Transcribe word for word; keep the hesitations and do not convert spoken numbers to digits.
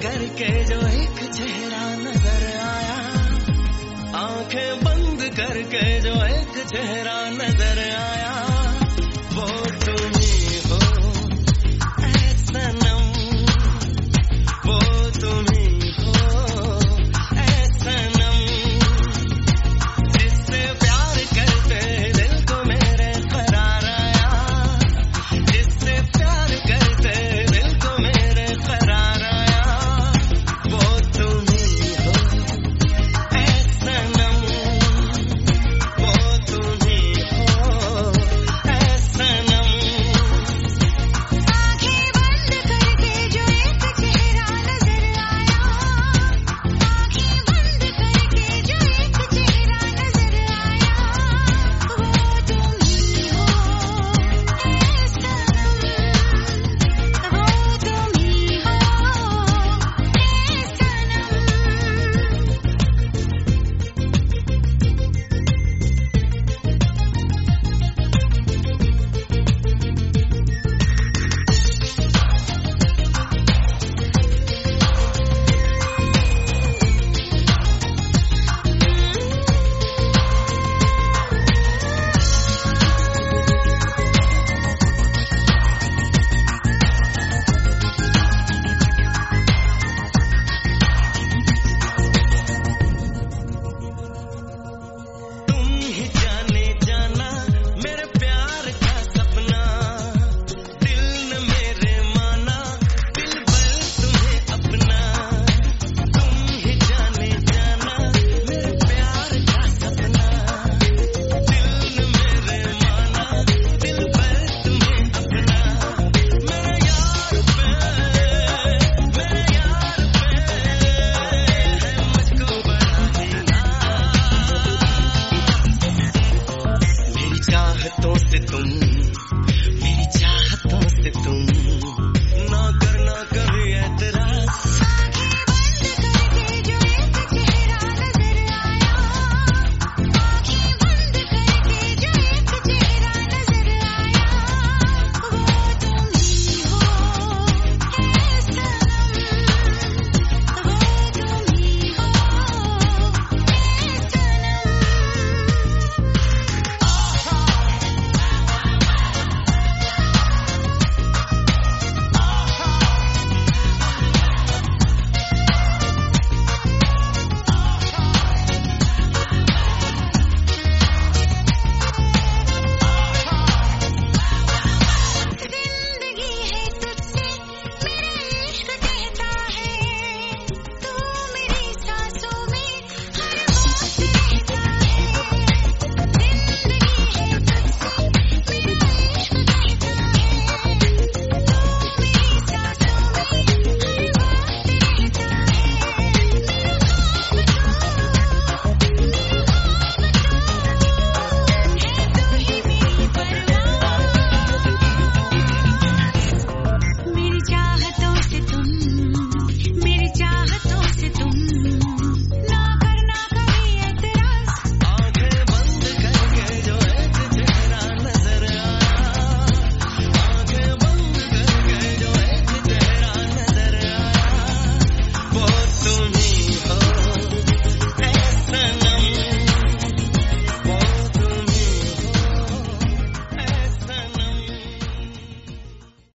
करके जो एक चेहरा नजर आया, आंखें बंद करके जो एक चेहरा नजर आया, वो तुम ही हो ऐ सनम, वो तुम ही हो ऐ सनम, जिससे प्यार करते दिल को मेरे करार आया, जिससे प्यार करते दिल को मेरे करार आया, वो तुम ही हो ऐ सनम, वो तुम ही हो ऐ सनम। आंखें बंद करके जो एक चेहरा नजर आया, आंखें बंद करके जो एक चेहरा नजर आया, वो तुम ही हो ऐ सनम, वो तुम ही हो ऐ तुम ही जाने जाना मेरे प्यार का सपना, दिल ने मेरे माना दिल भर तुम्हें अपना, तुम ही जाने जाना मेरे प्यार का सपना, दिल ने मेरे माना दिल भर तुम्हें अपना, मेरे यार पे मेरे यार पे है मुझको बड़ा देना, मेरी चाहतों से तुम